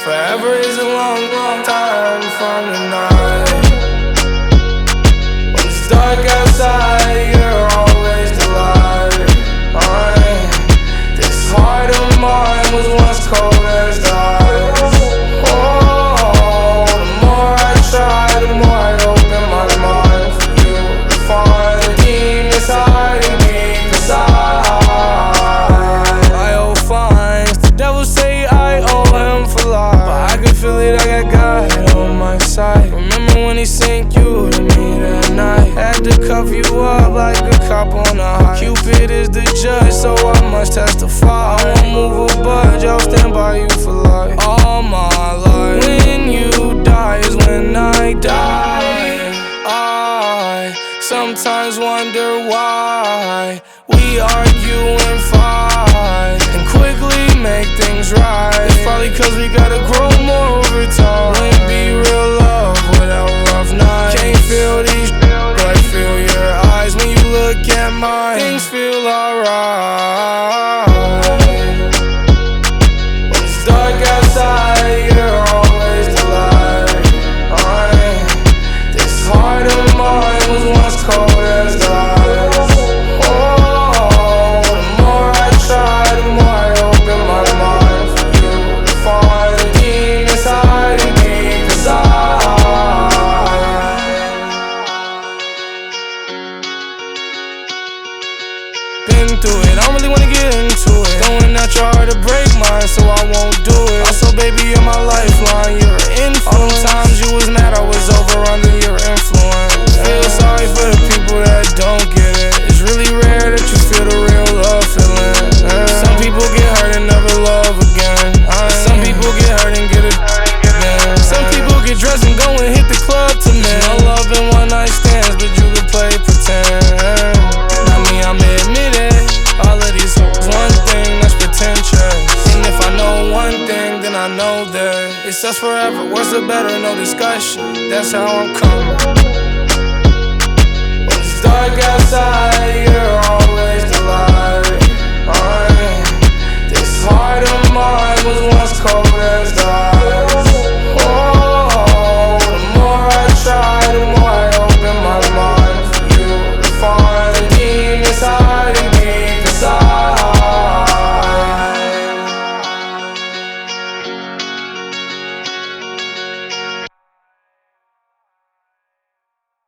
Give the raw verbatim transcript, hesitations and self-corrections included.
Forever is a long, long time from tonight. When it's dark outside, you're always the light. This heart of mine was once cold as the ice. Oh, the more I try, the more I open my mind for you to find the demons hiding deep inside. I owe fines, the devil say I owe him for life, but I can feel it, I got God on my side. Remember when he sent you to me that night? Had to cuff you up like a cop on a high. Cupid is the judge, so I must testify. I won't move a budge, I'll stand by you for life. All my life. When you die is when I die. I sometimes wonder why we argue and fight and quickly make things right. It's probably cause we gotta grow more over time. Wouldn't be real love without rough nights. Can't feel these but I feel your eyes when you look at mine. Things feel alright. When it's dark outside, you're always the light. This heart of mine was once cold as the ice. Oh, the more I try, the more I open my mind for you to find the demons hiding deep inside. Been through it, I don't really wanna get into it. Throwing out your heart to break mine, so I won't do it. Also, baby, you're my lifeline, you're an influence. All them times you was mad, I was over under your influence. Feel sorry for the people that don't get it. It's really rare that you feel the real love feeling. Some people get hurt and never love again. Some people get hurt and get it again. Some people get dressed and go and hit the club to men. No love and one night stands, but you can play pretend. Not me, I'm admit it. All of these hoes, one thing that's pretentious. And if I know one thing, then I know that it's us forever. Worse or better, no discussion. That's how I'm coming. When it's dark outside, you're